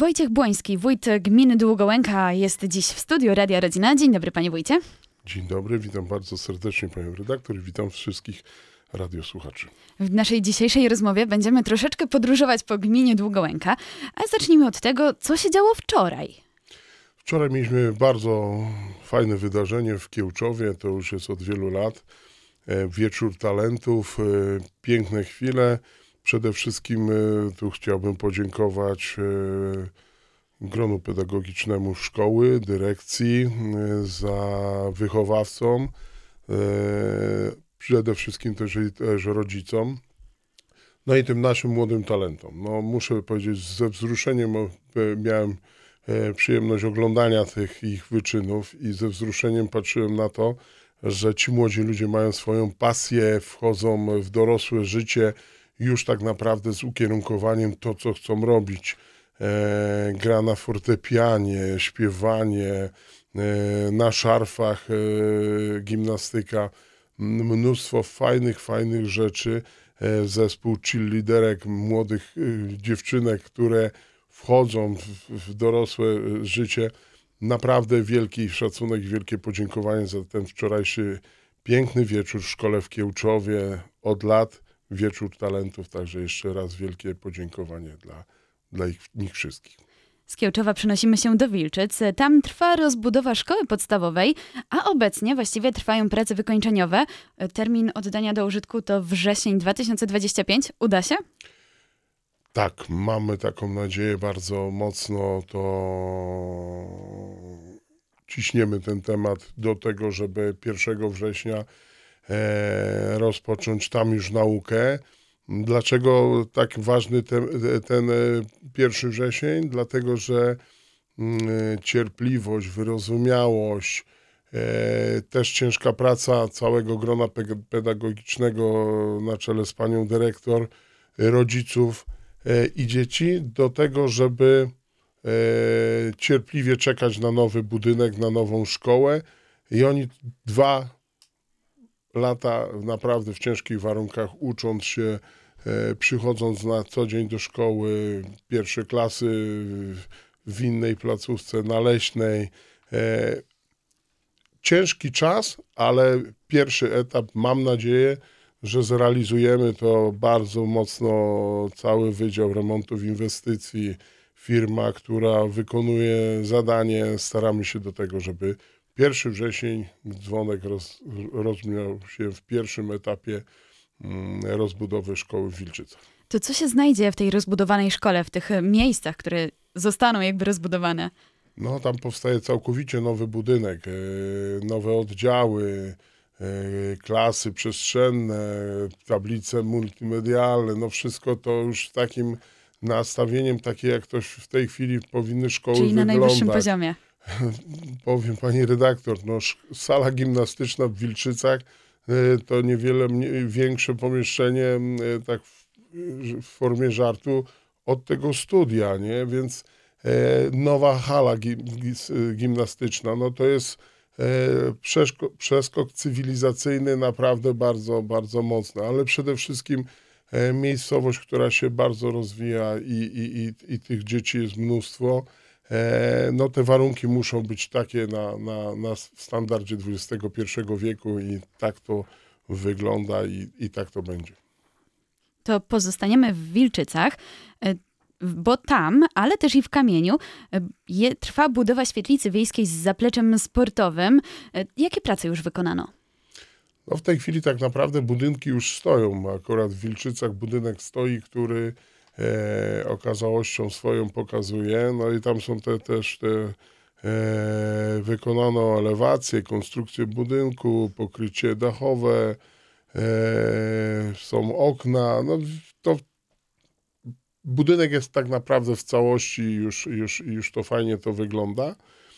Wojciech Błoński, wójt gminy Długołęka, jest dziś w studiu Radia Rodzina. Dzień dobry, panie wójcie. Dzień dobry, witam bardzo serdecznie panią redaktor i witam wszystkich radiosłuchaczy. W naszej dzisiejszej rozmowie będziemy troszeczkę podróżować po gminie Długołęka, a zacznijmy od tego, co się działo wczoraj. Wczoraj mieliśmy bardzo fajne wydarzenie w Kiełczowie, to już jest od wielu lat. Wieczór talentów, piękne chwile. Przede wszystkim tu chciałbym podziękować gronu pedagogicznemu szkoły, dyrekcji, za wychowawcom, przede wszystkim też rodzicom, no i tym naszym młodym talentom. No, muszę powiedzieć, ze wzruszeniem miałem przyjemność oglądania tych ich wyczynów i ze wzruszeniem patrzyłem na to, że ci młodzi ludzie mają swoją pasję, wchodzą w dorosłe życie już tak naprawdę z ukierunkowaniem to, co chcą robić. Gra na fortepianie, śpiewanie, na szarfach, gimnastyka, mnóstwo fajnych rzeczy. Zespół cheerleaderek, młodych dziewczynek, które wchodzą w dorosłe życie. Naprawdę wielki szacunek i wielkie podziękowanie za ten wczorajszy piękny wieczór w szkole w Kiełczowie. Od lat wieczór talentów, także jeszcze raz wielkie podziękowanie dla nich wszystkich. Z Kiełczowa przenosimy się do Wilczyc. Tam trwa rozbudowa szkoły podstawowej, a obecnie właściwie trwają prace wykończeniowe. Termin oddania do użytku to wrzesień 2025. Uda się? Tak, mamy taką nadzieję bardzo mocno, to ciśniemy ten temat do tego, żeby 1 września rozpocząć tam już naukę. Dlaczego tak ważny ten 1 wrzesień? Dlatego, że cierpliwość, wyrozumiałość, też ciężka praca całego grona pedagogicznego na czele z panią dyrektor, rodziców i dzieci do tego, żeby cierpliwie czekać na nowy budynek, na nową szkołę i oni 2 lata naprawdę w ciężkich warunkach ucząc się, przychodząc na co dzień do szkoły, pierwsze klasy w innej placówce, na Leśnej. Ciężki czas, ale pierwszy etap, mam nadzieję, że zrealizujemy to bardzo mocno. Cały Wydział Remontów Inwestycji, firma, która wykonuje zadanie, staramy się do tego, żeby 1 wrzesień dzwonek rozbrzmiał się w pierwszym etapie rozbudowy szkoły w Wilczycach. To co się znajdzie w tej rozbudowanej szkole, w tych miejscach, które zostaną jakby rozbudowane? No tam powstaje całkowicie nowy budynek, nowe oddziały, klasy przestrzenne, tablice multimedialne, no wszystko to już z takim nastawieniem, takie jak to w tej chwili powinny szkoły wyglądać. Czyli na najwyższym poziomie. Powiem pani redaktor, no sala gimnastyczna w Wilczycach to niewiele większe pomieszczenie, tak w formie żartu, od tego studia, nie? Więc nowa hala gimnastyczna, no to jest przeskok cywilizacyjny naprawdę bardzo, bardzo mocny, ale przede wszystkim miejscowość, która się bardzo rozwija i tych dzieci jest mnóstwo. No te warunki muszą być takie na standardzie XXI wieku i tak to wygląda i tak to będzie. To pozostaniemy w Wilczycach, bo tam, ale też i w Kamieniu, trwa budowa świetlicy wiejskiej z zapleczem sportowym. Jakie prace już wykonano? No w tej chwili tak naprawdę budynki już stoją. Akurat w Wilczycach budynek stoi, który okazałością swoją pokazuje. No i tam są też wykonano elewację, konstrukcję budynku, pokrycie dachowe, są okna. No to budynek jest tak naprawdę w całości, już to fajnie to wygląda.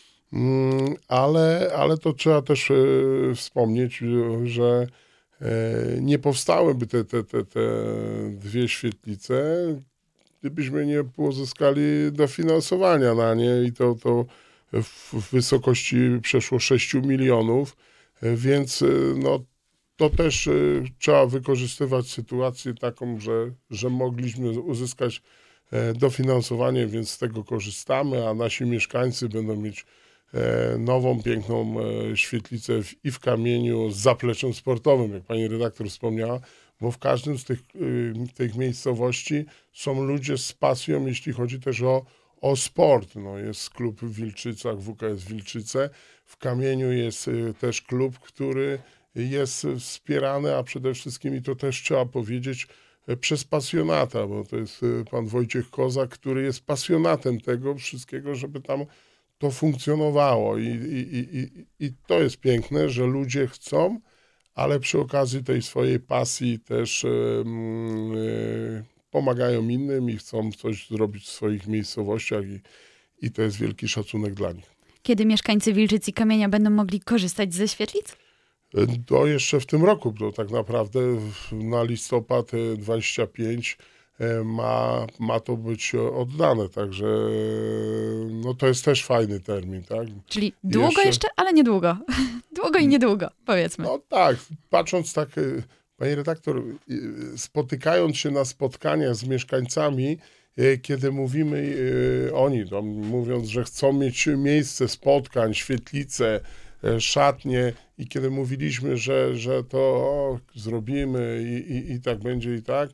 Ale to trzeba też wspomnieć, że nie powstałyby te 2 świetlice, gdybyśmy nie pozyskali dofinansowania na nie i to w wysokości przeszło 6 milionów, więc no, to też trzeba wykorzystywać sytuację taką, że mogliśmy uzyskać dofinansowanie, więc z tego korzystamy, a nasi mieszkańcy będą mieć nową, piękną świetlicę i w Kamieniu z zapleczem sportowym, jak pani redaktor wspomniała, bo w każdym z tych miejscowości są ludzie z pasją, jeśli chodzi też o sport. No, jest klub w Wilczycach, WKS Wilczyce. W Kamieniu jest też klub, który jest wspierany, a przede wszystkim, i to też trzeba powiedzieć, przez pasjonata, bo to jest pan Wojciech Kozak, który jest pasjonatem tego wszystkiego, żeby tam to funkcjonowało. I to jest piękne, że ludzie chcą, ale przy okazji tej swojej pasji też pomagają innym i chcą coś zrobić w swoich miejscowościach i to jest wielki szacunek dla nich. Kiedy mieszkańcy Wilczyc i Kamienia będą mogli korzystać ze świetlic? To jeszcze w tym roku, bo tak naprawdę na listopad 25 ma to być oddane, także no to jest też fajny termin, tak? Czyli długo jeszcze, ale niedługo. Długo i niedługo, powiedzmy. No tak, patrząc tak, pani redaktor, spotykając się na spotkaniach z mieszkańcami, kiedy mówimy, oni tam mówiąc, że chcą mieć miejsce spotkań, świetlice, szatnie i kiedy mówiliśmy, że to zrobimy i tak będzie i tak,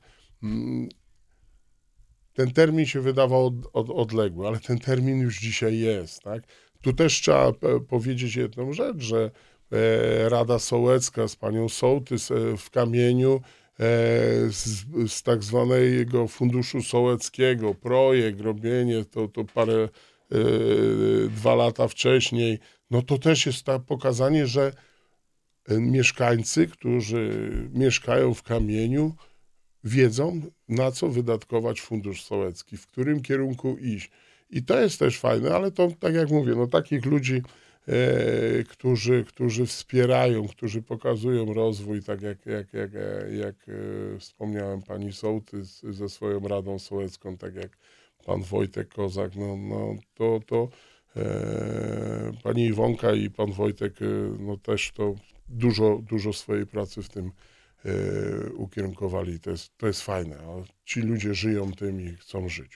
ten termin się wydawał odległy, ale ten termin już dzisiaj jest, tak? Tu też trzeba powiedzieć jedną rzecz, że Rada Sołecka z panią Sołtys w Kamieniu z tak zwanego Funduszu Sołeckiego, projekt, robienie to parę, 2 lata wcześniej, no to też jest to pokazanie, że mieszkańcy, którzy mieszkają w Kamieniu, wiedzą, na co wydatkować Fundusz Sołecki, w którym kierunku iść. I to jest też fajne, ale to, tak jak mówię, no takich ludzi, którzy wspierają, którzy pokazują rozwój, tak jak wspomniałem, pani Sołtys ze swoją Radą Sołecką, tak jak pan Wojtek Kozak, to pani Iwonka i pan Wojtek, no też to dużo swojej pracy w tym ukierunkowali. To jest fajne, a ci ludzie żyją tym i chcą żyć.